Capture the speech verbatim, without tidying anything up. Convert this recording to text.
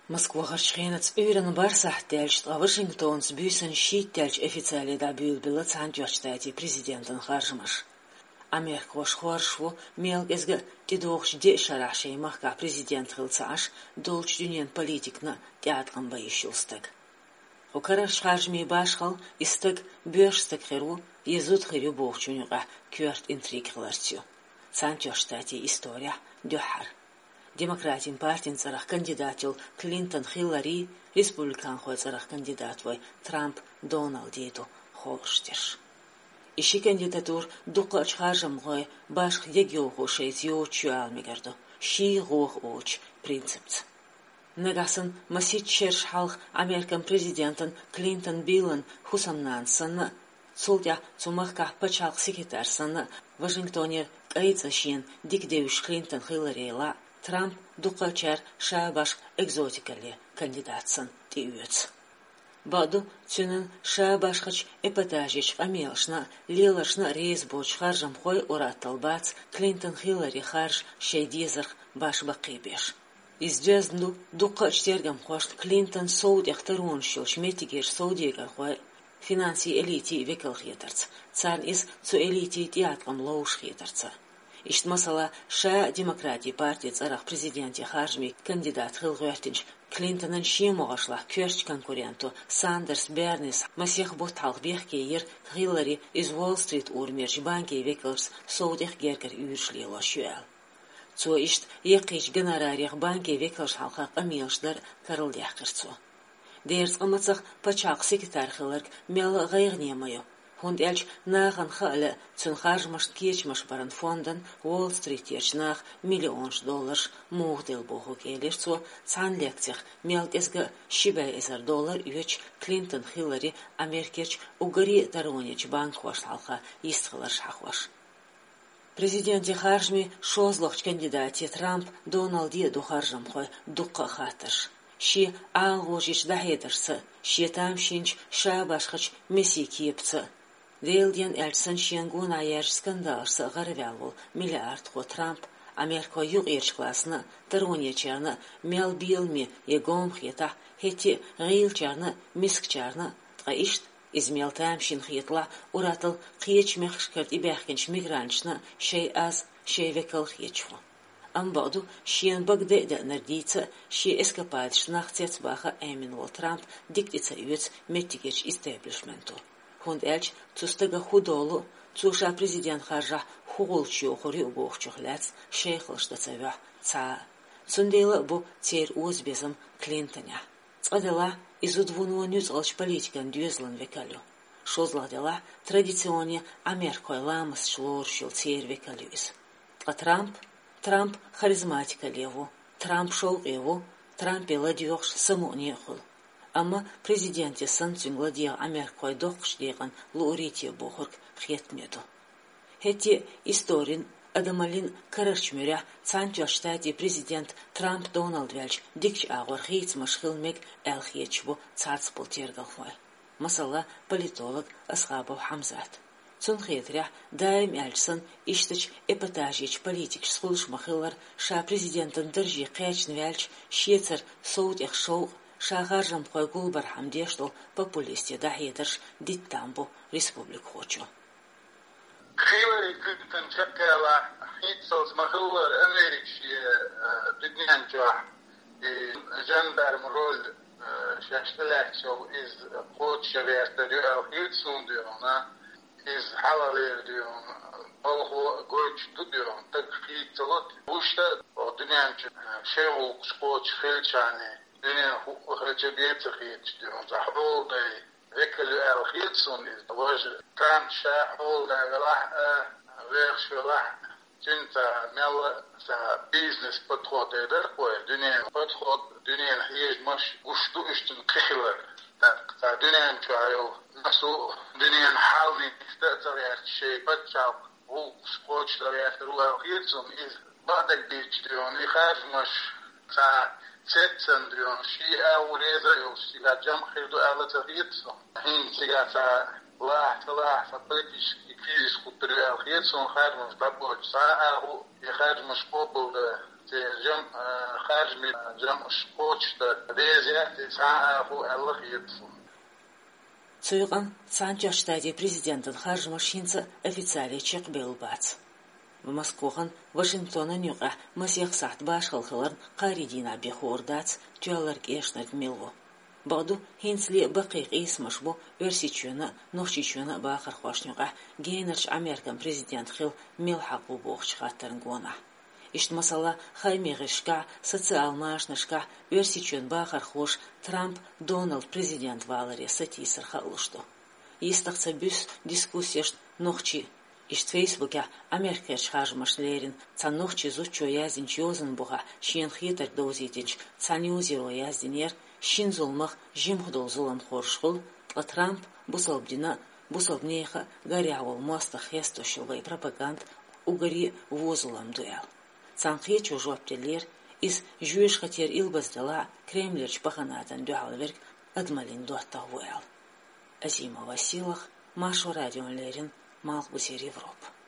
Москва шхенец уйран барсах тельч, а Вашингтонс бюсен щит тельч официально добил билет санджочтати президентен харжмаш. Америка шхваршву мелгезга тидохш де шарашей махка президент хилцаш долч дюнен политикна тяткан боищулстаг. Укараш харжми башхал истаг бёшстаг херу езут херю бохчунюга кюрт интриг хларцю. Санджочтати история дюхар. Демократин партин царах кандидатил Клинтон Хиллари, республикан хой царах кандидат вой Трамп Дональд еду хорштеш. Иши кандидатур дуқач хажам гой башх егио хошейт ё чуал мегарду. Ши гох оч принципц. Нагасан масит черш халх Американ президентен Клинтон Биллен хусамнан санна Султя цумахка пачалх секретарь санна Вашингтонер кайцашин дикдевиш Клинтон Хиллари ла Трамп дукачар шабаш экзотикали кандидатсан тиюц. Баду цюнен шабашхач эпатажич амелшна лилашна рейсбоч харжам хой ураталбац Клинтон Хиллари харж шейдизах баш бакибеш. Издезну дукач тергам хошт Клинтон Сауд яхтарун шилш метигер Саудига хой финанси элити векал хетарц. Цар из цу элити тиаткам лоуш хетарца. Ишт масала ша демократии партии царах президенте харжми кандидат хилгуертинч Клинтонен шимогашла кёрч конкуренту Сандерс Бернис масех боталх бехкейер Хиллари из Уолл-стрит урмерч банки векалс Саудих гергер юршли лошуэл. Цо ишт екич гонорарих банки векалш халха амилшдар карылдяхкырцу. Дерс амацах пачак секретарь хиларк мел гайгнемаю. Хунд эльч нахан хала цун харжмаш кечмаш баран фонден Уолл-стрит ечнах миллионш долларш мухдел боху келерцу цан лекцих мелкезга шибай эзар доллар юч Клинтон Хиллари Америкеч угари таронич банк хош халха истхалар шахваш. Президенте харжми шозлохч кандидате Трамп Дональд еду харжам хой дукка хатарш. Ши ағожич дахедерсы, ши тамшинч шабашхач меси киепцы. Дейлден әлтсін шенгун аяж скандалсы ғарвялвыл миллиард хо Трамп Америка юг ершкласны таронечарны мел билми егом хета хети ғилчарны мискчарны тға ишт измел тамшин хетла уратыл қиеч мехшкарт ибяхкенч мигранчны шей аз шей векал хечху. Амбаду шиен багдеда нардица ши эскападш нахцец баха эминул Трамп диктица юец метигеч истеблишменту. Хунд эльч цустага худолу цуша президент харжа хугулчу хори убохчухляц шейхлшта цавя ца. Цундела бу цер узбезам Клинтоня. Цадела изудвунуанюц алч политикан дюзлан векалю. Шозладела традиционе Америкой ламас шлоршил цер векалюис. А Трамп Трамп харизматика леву, Трамп шел его, Трамп ладьёхш саму нехул. Ама президенте санцин ладья Америкой дохш деган лурите бохурк хетмеду. Хети историн адамалин карашмюря цанчаштати президент Трамп Дональд Вельч дикч агор хейц машхилмек элхечбу цацпул тергалхвай. Масала политолог Асхабов Хамзат. Цун хетря даим эльсон иштыч эпатажич политик схулш махылар ша президентын дыржи кэчн вельч шецер соут их шоу ша гаржам хой гулбар хамдештол популисте да хетерш диттамбу республик хочу. Хиллари Клинтон чакала хитсос махылар Америкш дигнянча жандарм роль шашталакчо из хотшаверта дюэл хитсун дюэлна iz halalir diyorum, oğlu göç diyorum, tek fiitlot. Bu işte o dünyanın şey olmuş koç filçani, dünyanın hukukçı bir tıkıç diyorum. Zahol da vekili el hitsun iz. Voj kan şahol da velah verşvelah cinta mel sa business patrot eder koy. Dünyanın patrot dünyanın hiyecmaş güçlü üstün kıhlar. Ta dünyanın çayol nasıl dünyanın halini isterler ya şey patçal bu sporcular ya ruha hırsın iz badak diyor ni harmış sa setsen diyor şey avureza yok siga cam khirdu alata hırsın hin siga sa la la fabrikis ikis kutru hırsın harmış babu sa o harmış popul جم خارج من جم شقوش ديزيا ساعة الله يدفو. Цуйган Санчо штади президентын харжма шинца официально чекбел бац. В Москвахан Вашингтона нюка масех сахт башхалхаларн қаридина бехордац тюалар кешнат милву. Багду хинсли бақиқ исмашбу версичуна нохчичуна бахар хошнюка гейнерч Американ президент хил милхақу бохч хаттарнгона. Ишт масала хаймегишка социал-машнышка версичун бахар хош Трамп Дональд президент валаре сатисар халушто. Истахца бюс дискуссияшт нохчи ишт Фейсбуке Америкач хажмаш лерин ца нохчи зучо язин чозын буга шин хитар дозитич ца нюзиро яздинер шин зулмах жимхдол зулан хоршхул а Трамп бусалбдина бусалбнеха горявол моста хесто шилвай пропаганд угари возулам дуэл. Цанхи чужоптелер из жуеш хотер илбаздала Кремлерч паханатан дуалверк адмалин дуаттауэл. Азима Василах, Машу радио Лерин, Малбусер Европа.